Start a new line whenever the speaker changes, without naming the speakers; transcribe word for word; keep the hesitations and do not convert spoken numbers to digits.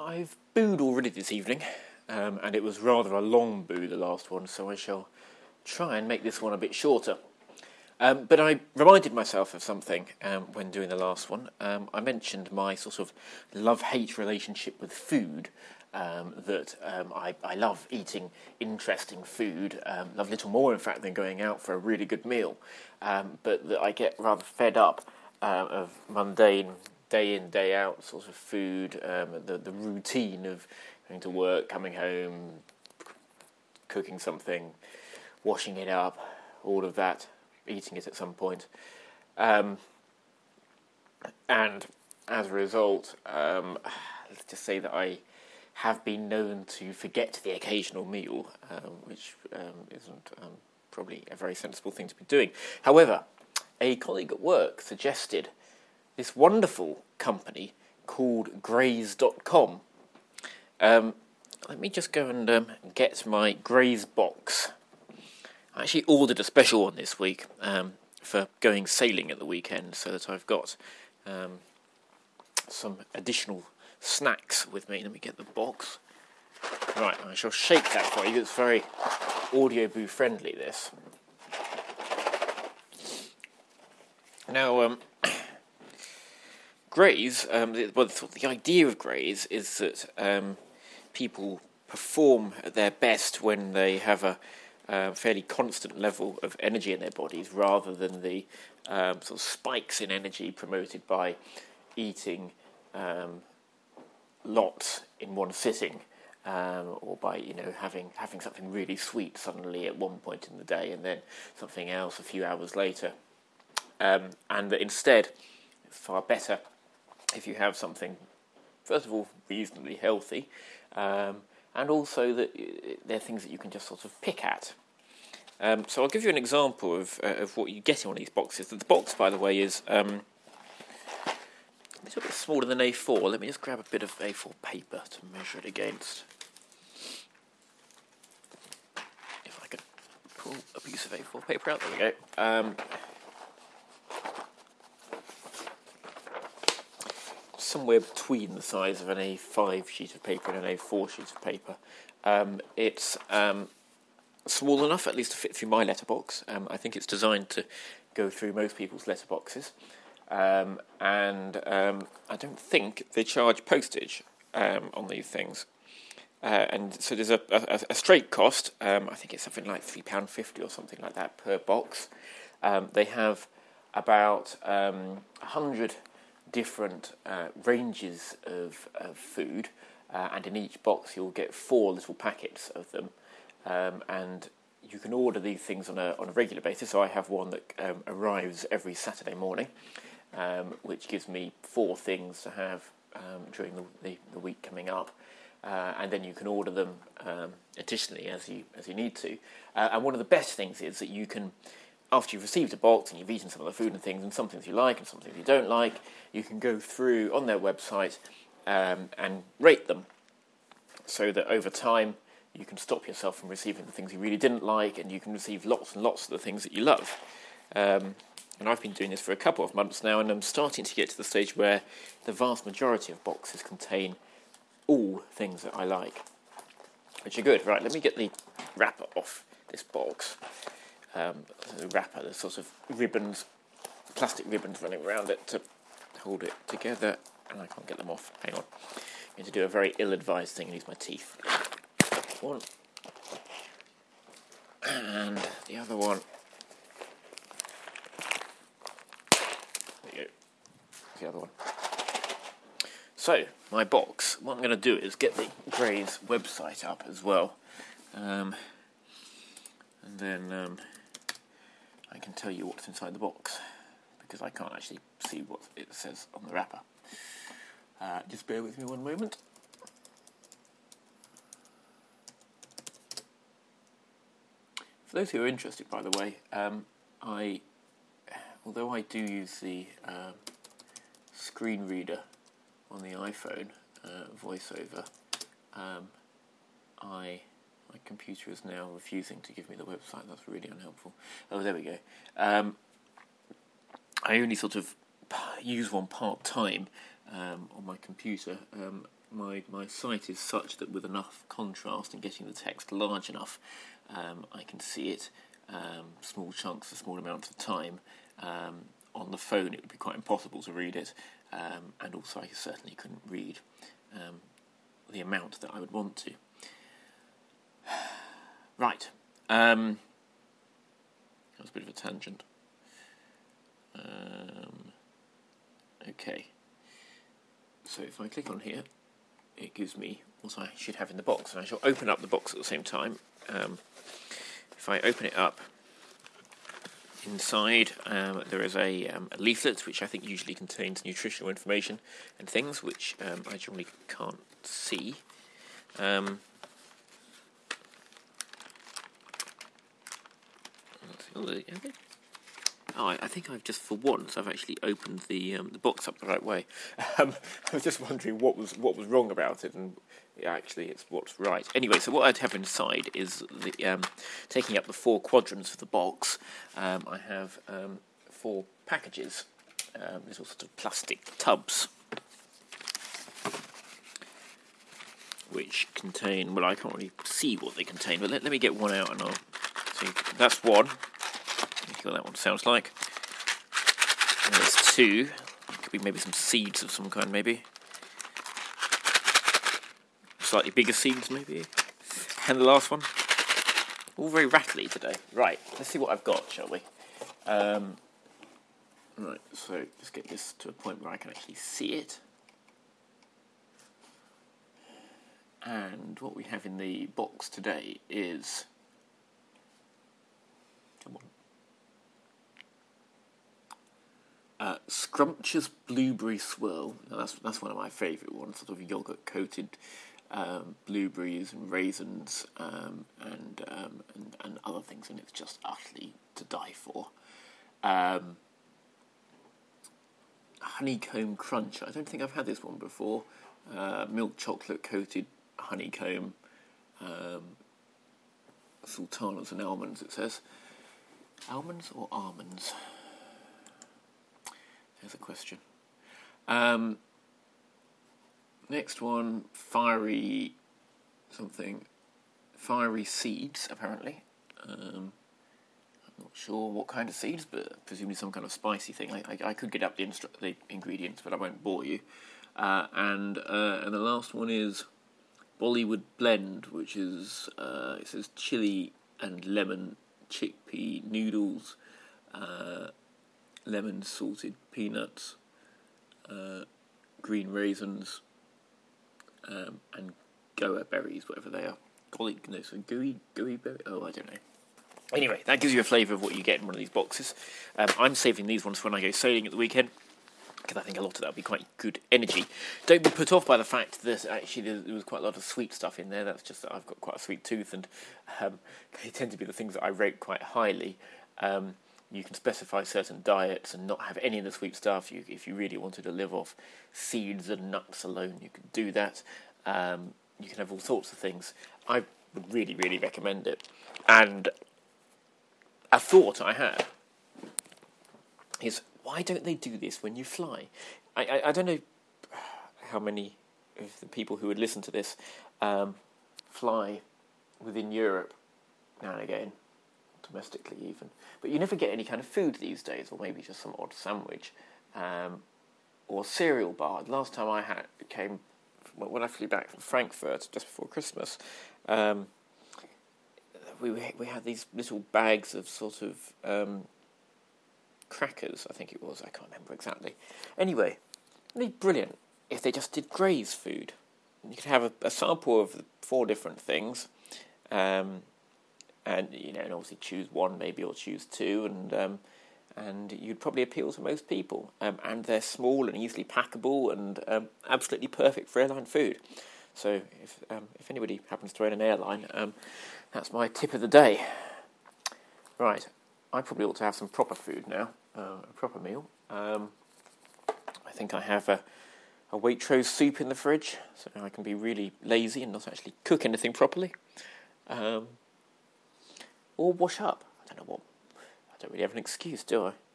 I've booed already this evening, um, and it was rather a long boo, the last one, so I shall try and make this one a bit shorter. Um, but I reminded myself of something um, when doing the last one. Um, I mentioned my sort of love-hate relationship with food, um, that um, I, I love eating interesting food, um, love little more, in fact, than going out for a really good meal, um, but that I get rather fed up uh, of mundane, day in, day out sort of food, um, the, the routine of going to work, coming home, cooking something, washing it up, all of that, eating it at some point. Um, and as a result, um, let's just say that I have been known to forget the occasional meal, um, which um, isn't um, probably a very sensible thing to be doing. However, a colleague at work suggested this wonderful company called Graze dot com. Um, let me just go and um, get my Graze box. I actually ordered a special one this week um, for going sailing at the weekend, so that I've got um, some additional snacks with me. Let me get the box. Right, I shall shake that for you. It's very audio boo friendly, this. Now, um, Graze, um, the, well, the, the idea of Graze is that um, people perform at their best when they have a Uh, fairly constant level of energy in their bodies, rather than the um, sort of spikes in energy promoted by eating um, lots in one sitting, um, or by you know having having something really sweet suddenly at one point in the day, and then something else a few hours later. Um, and that instead, it's far better if you have something, first of all, reasonably healthy, um, and also that they're things that you can just sort of pick at. Um, so I'll give you an example of uh, of what you get in one of these boxes. The box, by the way, is um, a little bit smaller than A four. Let me just grab a bit of A four paper to measure it against. If I can pull a piece of A four paper out, there we go. Um, somewhere between the size of an A five sheet of paper and an A four sheet of paper. Um, it's um, small enough, at least, to fit through my letterbox. Um, I think it's designed to go through most people's letterboxes. Um, and um, I don't think they charge postage um, on these things. Uh, and so there's a, a, a straight cost. Um, I think it's something like three pounds fifty or something like that per box. Um, they have about um, one hundred different uh, ranges of, of food, uh, and in each box you'll get four little packets of them, um, and you can order these things on a on a regular basis. So I have one that um, arrives every Saturday morning, um, which gives me four things to have um, during the, the, the week coming up, uh, and then you can order them um, additionally as you as you need to. Uh, and one of the best things is that you can, after you've received a box and you've eaten some of the food and things, and some things you like and some things you don't like, you can go through on their website um, and rate them, so that over time you can stop yourself from receiving the things you really didn't like, and you can receive lots and lots of the things that you love. Um, and I've been doing this for a couple of months now, and I'm starting to get to the stage where the vast majority of boxes contain all things that I like, which are good. Right, let me get the wrapper off this box. Um, the wrapper, the sort of ribbons, plastic ribbons running around it to hold it together, and I can't get them off. Hang on. I'm going to do a very ill-advised thing and use my teeth. One. And the other one. There you go. The other one. So, my box. What I'm going to do is get the Graze website up as well. Um, and then um, I can tell you what's inside the box, because I can't actually see what it says on the wrapper. Uh, just bear with me one moment. For those who are interested, by the way, um, I, although I do use the uh, screen reader on the iPhone, uh, VoiceOver, um, I my computer is now refusing to give me the website. That's really unhelpful. Oh, there we go. Um, I only sort of use one part time, um, on my computer. Um, my my site is such that with enough contrast and getting the text large enough, um, I can see it um, small chunks for small amounts of time. Um, on the phone, it would be quite impossible to read it, um, and also I certainly couldn't read um, the amount that I would want to. Right. Um, that was a bit of a tangent. Um, okay. So if I click on here, it gives me what I should have in the box, and I shall open up the box at the same time. Um, if I open it up, inside um, there is a, um, a leaflet which I think usually contains nutritional information and things which um, I generally can't see. Um, Oh, I, I think I've just, for once, I've actually opened the um, the box up the right way. Um, I was just wondering what was what was wrong about it, and actually it's what's right. Anyway, so what I'd have inside is the um, taking up the four quadrants of the box. Um, I have um, four packages, um, little sort of plastic tubs, which contain. Well, I can't really see what they contain, but let, let me get one out and I'll see. That's one. See what that one sounds like. And there's two. Could be maybe some seeds of some kind, maybe. Slightly bigger seeds, maybe. And the last one. All very rattly today. Right, let's see what I've got, shall we? Um, right, so let's get this to a point where I can actually see it. And what we have in the box today is... Come on. Uh, scrumptious blueberry swirl. Now that's that's one of my favourite ones. Sort of yogurt coated um, blueberries and raisins um, and, um, and and other things, and it's just utterly to die for. Um, honeycomb crunch. I don't think I've had this one before. Uh, milk chocolate coated honeycomb, um, sultanas and almonds. It says almonds or almonds. There's a question. Um, next one, fiery something, fiery seeds, apparently. Um, I'm not sure what kind of seeds, but presumably some kind of spicy thing. I, I, I could get up the, instru- the ingredients, but I won't bore you. Uh, and uh, and the last one is Bollywood blend, which is, uh, it says chili and lemon chickpea noodles, uh, lemon salted peanuts, uh, green raisins, um, and goa berries, whatever they are. Golly, no, so gooey, gooey berry. Oh, I don't know. Anyway, that gives you a flavour of what you get in one of these boxes. Um, I'm saving these ones for when I go sailing at the weekend, because I think a lot of that will be quite good energy. Don't be put off by the fact that actually there was quite a lot of sweet stuff in there. That's just that I've got quite a sweet tooth, and um, they tend to be the things that I rate quite highly. Um, You can specify certain diets and not have any of the sweet stuff. You, if you really wanted to live off seeds and nuts alone, you could do that. Um, you can have all sorts of things. I would really, really recommend it. And a thought I had is, why don't they do this when you fly? I, I, I don't know how many of the people who would listen to this um, fly within Europe now and again, domestically even, but you never get any kind of food these days, or maybe just some odd sandwich um, or cereal bar. The last time I had came when I flew back from Frankfurt just before Christmas, um, we we had these little bags of sort of um, crackers, I think it was, I can't remember exactly. Anyway, it'd be brilliant if they just did Gray's food. You could have a, a sample of the four different things, um, and you know, and obviously choose one maybe, or choose two, and um, and you'd probably appeal to most people. Um, and they're small and easily packable, and um, absolutely perfect for airline food. So if um, if anybody happens to own an airline, um, that's my tip of the day. Right, I probably ought to have some proper food now, uh, a proper meal. Um, I think I have a, a Waitrose soup in the fridge, so I can be really lazy and not actually cook anything properly. Um, or wash up. I don't know what. I don't really have an excuse, do I?